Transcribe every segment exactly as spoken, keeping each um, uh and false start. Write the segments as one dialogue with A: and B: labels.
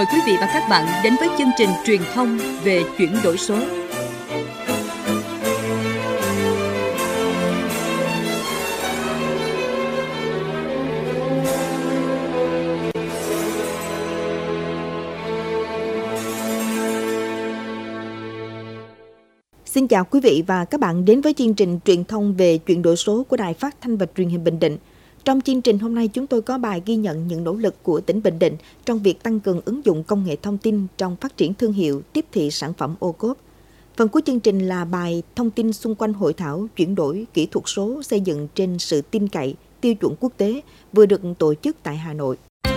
A: mời quý vị và các bạn đến với chương trình truyền thông về chuyển đổi số.
B: Xin chào quý vị và các bạn đến với chương trình truyền thông về chuyển đổi số của Đài Phát thanh và Truyền hình Bình Định. Trong chương trình hôm nay chúng tôi có bài ghi nhận những nỗ lực của tỉnh Bình Định trong việc tăng cường ứng dụng công nghệ thông tin trong phát triển thương hiệu, tiếp thị sản phẩm ô cốp. Phần cuối chương trình là bài thông tin xung quanh hội thảo chuyển đổi kỹ thuật số xây dựng trên sự tin cậy, tiêu chuẩn quốc tế vừa được tổ chức tại Hà Nội.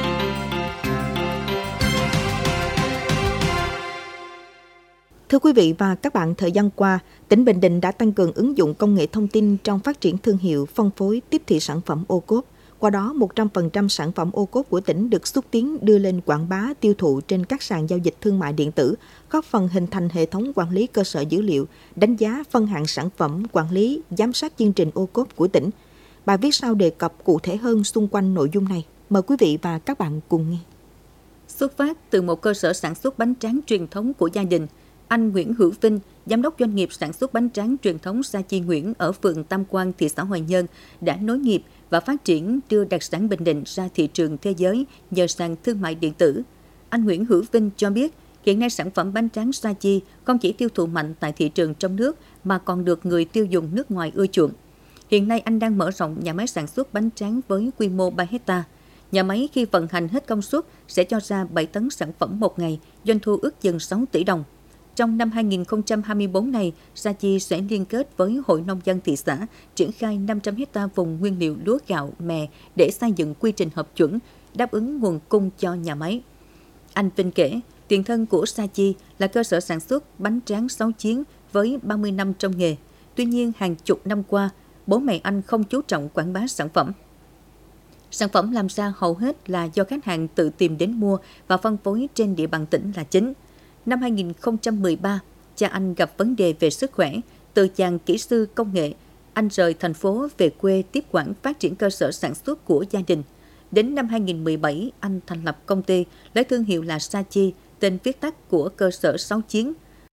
B: Thưa quý vị và các bạn, thời gian qua, tỉnh Bình Định đã tăng cường ứng dụng công nghệ thông tin trong phát triển thương hiệu, phân phối, tiếp thị sản phẩm ô cốp. Qua đó, một trăm phần trăm sản phẩm ô cốp của tỉnh được xúc tiến đưa lên quảng bá tiêu thụ trên các sàn giao dịch thương mại điện tử, góp phần hình thành hệ thống quản lý cơ sở dữ liệu, đánh giá phân hạng sản phẩm, quản lý, giám sát chương trình ô cốp của tỉnh. Bài viết sau đề cập cụ thể hơn xung quanh nội dung này. Mời quý vị và các bạn cùng nghe.
A: Xuất phát từ một cơ sở sản xuất bánh tráng truyền thống của gia đình, anh Nguyễn Hữu Vinh, giám đốc doanh nghiệp sản xuất bánh tráng truyền thống Sa Chi Nguyễn ở phường Tam Quan, thị xã Hoài Nhơn, đã nối nghiệp và phát triển đưa đặc sản Bình Định ra thị trường thế giới nhờ sàn thương mại điện tử. Anh Nguyễn Hữu Vinh cho biết, hiện nay sản phẩm bánh tráng Sa Chi không chỉ tiêu thụ mạnh tại thị trường trong nước mà còn được người tiêu dùng nước ngoài ưa chuộng. Hiện nay anh đang mở rộng nhà máy sản xuất bánh tráng với quy mô ba héc ta. Nhà máy khi vận hành hết công suất sẽ cho ra bảy tấn sản phẩm một ngày, doanh thu ước chừng sáu tỷ đồng. Trong năm hai nghìn không trăm hai mươi tư này, Sa Chi sẽ liên kết với Hội Nông dân thị xã triển khai năm trăm héc ta vùng nguyên liệu lúa gạo, mè để xây dựng quy trình hợp chuẩn, đáp ứng nguồn cung cho nhà máy. Anh Vinh kể, tiền thân của Sa Chi là cơ sở sản xuất bánh tráng sáu chiến với ba mươi năm trong nghề. Tuy nhiên, hàng chục năm qua, bố mẹ anh không chú trọng quảng bá sản phẩm. Sản phẩm làm ra hầu hết là do khách hàng tự tìm đến mua và phân phối trên địa bàn tỉnh là chính. Năm hai nghìn không trăm mười ba, cha anh gặp vấn đề về sức khỏe. Từ chàng kỹ sư công nghệ, anh rời thành phố về quê tiếp quản phát triển cơ sở sản xuất của gia đình. Đến năm hai nghìn không trăm mười bảy, anh thành lập công ty lấy thương hiệu là Sa Chi, tên viết tắt của cơ sở sáu chiến.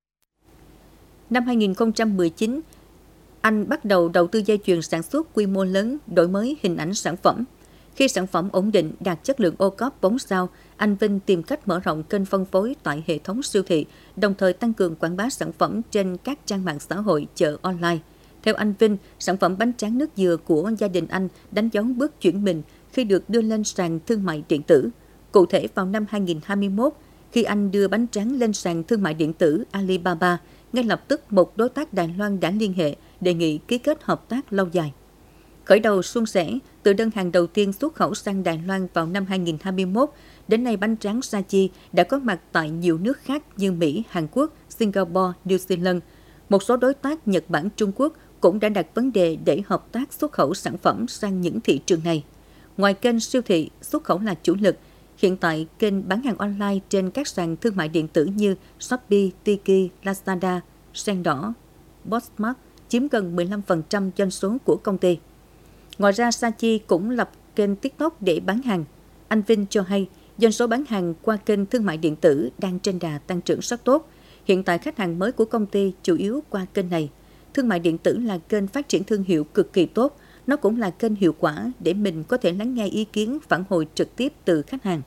A: Năm hai nghìn không trăm mười chín, anh bắt đầu đầu tư dây chuyền sản xuất quy mô lớn, đổi mới hình ảnh sản phẩm. Khi sản phẩm ổn định, đạt chất lượng ô cốp bốn sao, anh Vinh tìm cách mở rộng kênh phân phối tại hệ thống siêu thị, đồng thời tăng cường quảng bá sản phẩm trên các trang mạng xã hội, chợ online. Theo anh Vinh, sản phẩm bánh tráng nước dừa của gia đình anh đánh dấu bước chuyển mình khi được đưa lên sàn thương mại điện tử. Cụ thể vào năm hai nghìn không trăm hai mươi mốt, khi anh đưa bánh tráng lên sàn thương mại điện tử Alibaba, ngay lập tức một đối tác Đài Loan đã liên hệ đề nghị ký kết hợp tác lâu dài. Khởi đầu suôn sẻ, từ đơn hàng đầu tiên xuất khẩu sang Đài Loan vào năm hai nghìn không trăm hai mươi mốt, đến nay bánh tráng Sa Chi đã có mặt tại nhiều nước khác như Mỹ, Hàn Quốc, Singapore, New Zealand. Một số đối tác Nhật Bản, Trung Quốc cũng đã đặt vấn đề để hợp tác xuất khẩu sản phẩm sang những thị trường này. Ngoài kênh siêu thị, xuất khẩu là chủ lực. Hiện tại, kênh bán hàng online trên các sàn thương mại điện tử như Shopee, Tiki, Lazada, Sen Đỏ, Postmart chiếm gần mười lăm phần trăm doanh số của công ty. Ngoài ra, Sa Chi cũng lập kênh TikTok để bán hàng. Anh Vinh cho hay, doanh số bán hàng qua kênh thương mại điện tử đang trên đà tăng trưởng rất tốt. Hiện tại, khách hàng mới của công ty chủ yếu qua kênh này. Thương mại điện tử là kênh phát triển thương hiệu cực kỳ tốt. Nó cũng là kênh hiệu quả để mình có thể lắng nghe ý kiến phản hồi trực tiếp từ khách hàng.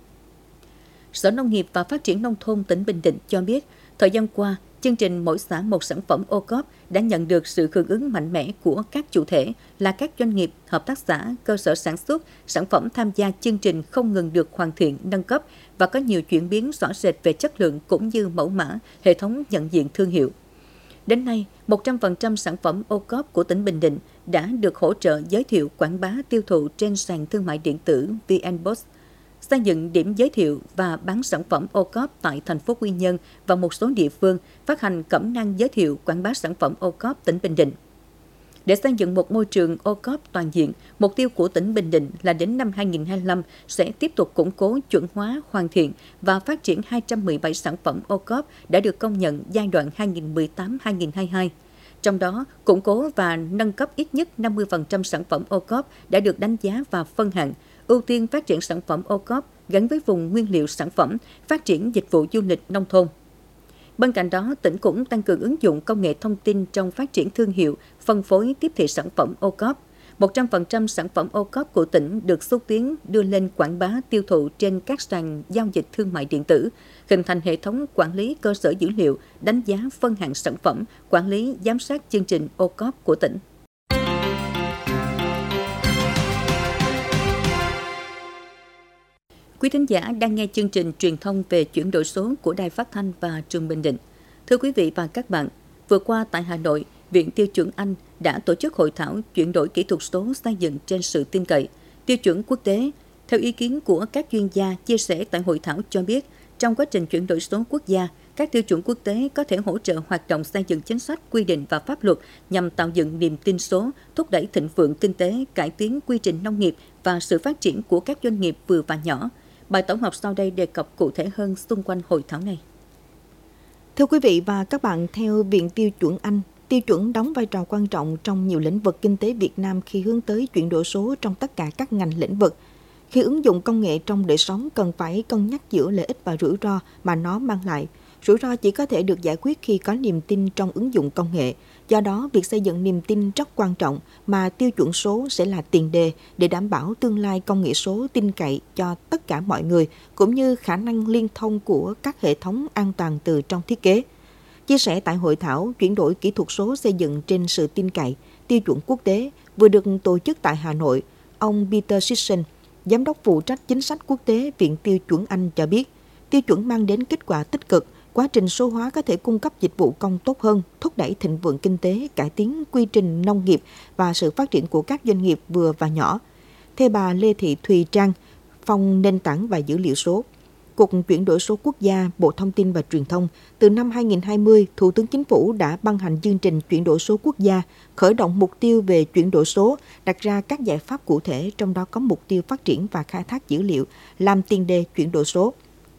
A: Sở Nông nghiệp và Phát triển Nông thôn tỉnh Bình Định cho biết, thời gian qua, chương trình Mỗi xã một sản phẩm ô cốp đã nhận được sự hưởng ứng mạnh mẽ của các chủ thể là các doanh nghiệp, hợp tác xã, cơ sở sản xuất, sản phẩm tham gia chương trình không ngừng được hoàn thiện, nâng cấp và có nhiều chuyển biến rõ rệt về chất lượng cũng như mẫu mã, hệ thống nhận diện thương hiệu. Đến nay, một trăm phần trăm sản phẩm ô cốp của tỉnh Bình Định đã được hỗ trợ giới thiệu quảng bá tiêu thụ trên sàn thương mại điện tử VnPost, xây dựng điểm giới thiệu và bán sản phẩm ô cốp tại thành phố Quy Nhơn và một số địa phương, phát hành cẩm nang giới thiệu quảng bá sản phẩm ô cốp tỉnh Bình Định. Để xây dựng một môi trường ô cốp toàn diện, mục tiêu của tỉnh Bình Định là đến năm hai nghìn không trăm hai mươi lăm sẽ tiếp tục củng cố, chuẩn hóa, hoàn thiện và phát triển hai trăm mười bảy sản phẩm ô cốp đã được công nhận giai đoạn hai nghìn không trăm mười tám đến hai nghìn không trăm hai mươi hai. Trong đó, củng cố và nâng cấp ít nhất năm mươi phần trăm sản phẩm ô cốp đã được đánh giá và phân hạng, ưu tiên phát triển sản phẩm ô cốp gắn với vùng nguyên liệu sản phẩm, phát triển dịch vụ du lịch nông thôn. Bên cạnh đó, tỉnh cũng tăng cường ứng dụng công nghệ thông tin trong phát triển thương hiệu, phân phối tiếp thị sản phẩm ô cốp. một trăm phần trăm sản phẩm ô cốp của tỉnh được xúc tiến đưa lên quảng bá tiêu thụ trên các sàn giao dịch thương mại điện tử, hình thành hệ thống quản lý cơ sở dữ liệu, đánh giá phân hạng sản phẩm, quản lý giám sát chương trình ô cốp của tỉnh. Quý thính giả đang nghe chương trình truyền thông về chuyển đổi số của Đài Phát thanh và Truyền hình Bình Định. Thưa quý vị và các bạn, vừa qua tại Hà Nội, Viện Tiêu chuẩn Anh đã tổ chức hội thảo chuyển đổi kỹ thuật số xây dựng trên sự tin cậy, tiêu chuẩn quốc tế. Theo ý kiến của các chuyên gia chia sẻ tại hội thảo cho biết, trong quá trình chuyển đổi số quốc gia, các tiêu chuẩn quốc tế có thể hỗ trợ hoạt động xây dựng chính sách, quy định và pháp luật nhằm tạo dựng niềm tin số, thúc đẩy thịnh vượng kinh tế, cải tiến quy trình nông nghiệp và sự phát triển của các doanh nghiệp vừa và nhỏ. Bài tổng hợp sau đây đề cập cụ thể hơn xung quanh hội thảo này.
B: Thưa quý vị và các bạn, theo Viện Tiêu chuẩn Anh, tiêu chuẩn đóng vai trò quan trọng trong nhiều lĩnh vực kinh tế Việt Nam khi hướng tới chuyển đổi số trong tất cả các ngành lĩnh vực. Khi ứng dụng công nghệ trong đời sống cần phải cân nhắc giữa lợi ích và rủi ro mà nó mang lại. Rủi ro chỉ có thể được giải quyết khi có niềm tin trong ứng dụng công nghệ. Do đó, việc xây dựng niềm tin rất quan trọng mà tiêu chuẩn số sẽ là tiền đề để đảm bảo tương lai công nghệ số tin cậy cho tất cả mọi người, cũng như khả năng liên thông của các hệ thống an toàn từ trong thiết kế. Chia sẻ tại hội thảo chuyển đổi kỹ thuật số xây dựng trên sự tin cậy, tiêu chuẩn quốc tế vừa được tổ chức tại Hà Nội, ông Peter Sisson, Giám đốc phụ trách chính sách quốc tế Viện Tiêu chuẩn Anh cho biết, tiêu chuẩn mang đến kết quả tích cực, quá trình số hóa có thể cung cấp dịch vụ công tốt hơn, thúc đẩy thịnh vượng kinh tế, cải tiến quy trình nông nghiệp và sự phát triển của các doanh nghiệp vừa và nhỏ. Theo bà Lê Thị Thùy Trang, Phòng Nền tảng và Dữ liệu số, Cục Chuyển đổi số quốc gia, Bộ Thông tin và Truyền thông, từ năm hai nghìn không trăm hai mươi, Thủ tướng Chính phủ đã ban hành chương trình chuyển đổi số quốc gia, khởi động mục tiêu về chuyển đổi số, đặt ra các giải pháp cụ thể, trong đó có mục tiêu phát triển và khai thác dữ liệu, làm tiền đề chuyển đổi số.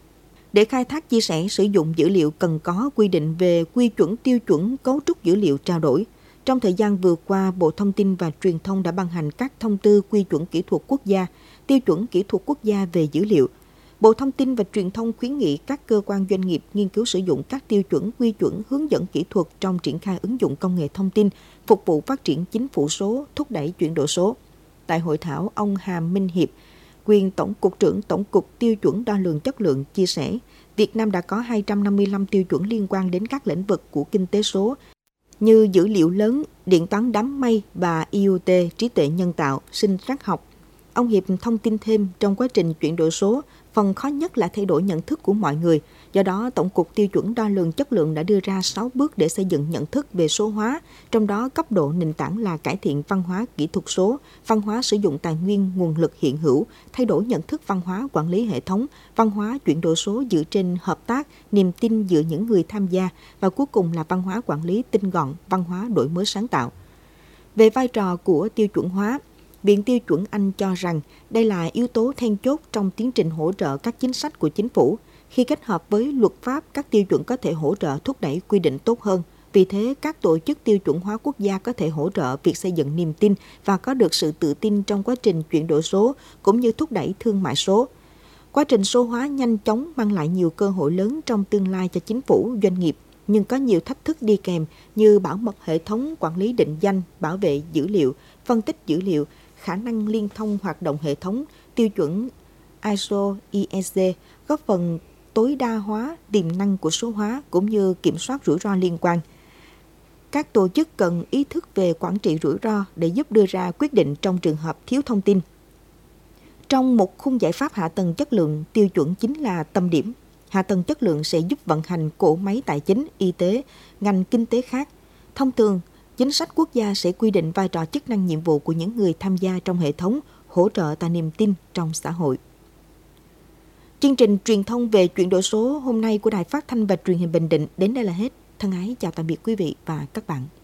B: Để khai thác, chia sẻ, sử dụng dữ liệu cần có quy định về quy chuẩn, tiêu chuẩn, cấu trúc dữ liệu trao đổi. Trong thời gian vừa qua, Bộ Thông tin và Truyền thông đã ban hành các thông tư quy chuẩn kỹ thuật quốc gia, tiêu chuẩn kỹ thuật quốc gia về dữ liệu. Bộ Thông tin và Truyền thông khuyến nghị các cơ quan doanh nghiệp nghiên cứu sử dụng các tiêu chuẩn, quy chuẩn, hướng dẫn kỹ thuật trong triển khai ứng dụng công nghệ thông tin, phục vụ phát triển chính phủ số, thúc đẩy chuyển đổi số. Tại hội thảo, ông Hà Minh Hiệp, quyền Tổng cục trưởng Tổng cục Tiêu chuẩn Đo lường Chất lượng chia sẻ, Việt Nam đã có hai trăm năm mươi lăm tiêu chuẩn liên quan đến các lĩnh vực của kinh tế số như dữ liệu lớn, điện toán đám mây và i o tê, trí tuệ nhân tạo, sinh trắc học. Ông Hiệp thông tin thêm, trong quá trình chuyển đổi số, phần khó nhất là thay đổi nhận thức của mọi người. Do đó, Tổng cục Tiêu chuẩn Đo lường Chất lượng đã đưa ra sáu bước để xây dựng nhận thức về số hóa, trong đó cấp độ nền tảng là cải thiện văn hóa kỹ thuật số, văn hóa sử dụng tài nguyên nguồn lực hiện hữu, thay đổi nhận thức văn hóa quản lý hệ thống, văn hóa chuyển đổi số dựa trên hợp tác, niềm tin giữa những người tham gia, và cuối cùng là văn hóa quản lý tinh gọn, văn hóa đổi mới sáng tạo. Về vai trò của tiêu chuẩn hóa, Viện Tiêu chuẩn Anh cho rằng đây là yếu tố then chốt trong tiến trình hỗ trợ các chính sách của chính phủ. Khi kết hợp với luật pháp, các tiêu chuẩn có thể hỗ trợ thúc đẩy quy định tốt hơn. Vì thế, các tổ chức tiêu chuẩn hóa quốc gia có thể hỗ trợ việc xây dựng niềm tin và có được sự tự tin trong quá trình chuyển đổi số, cũng như thúc đẩy thương mại số. Quá trình số hóa nhanh chóng mang lại nhiều cơ hội lớn trong tương lai cho chính phủ, doanh nghiệp, nhưng có nhiều thách thức đi kèm như bảo mật hệ thống, quản lý định danh, bảo vệ dữ liệu, phân tích dữ liệu, khả năng liên thông hoạt động hệ thống, tiêu chuẩn i ét o, i ét giê, góp phần tối đa hóa tiềm năng của số hóa cũng như kiểm soát rủi ro liên quan. Các tổ chức cần ý thức về quản trị rủi ro để giúp đưa ra quyết định trong trường hợp thiếu thông tin. Trong một khung giải pháp hạ tầng chất lượng, tiêu chuẩn chính là tâm điểm. Hạ tầng chất lượng sẽ giúp vận hành cỗ máy tài chính, y tế, ngành kinh tế khác. Thông thường, chính sách quốc gia sẽ quy định vai trò, chức năng, nhiệm vụ của những người tham gia trong hệ thống, hỗ trợ tạo niềm tin trong xã hội. Chương trình truyền thông về chuyển đổi số hôm nay của Đài Phát thanh và Truyền hình Bình Định đến đây là hết. Thân ái chào tạm biệt quý vị và các bạn.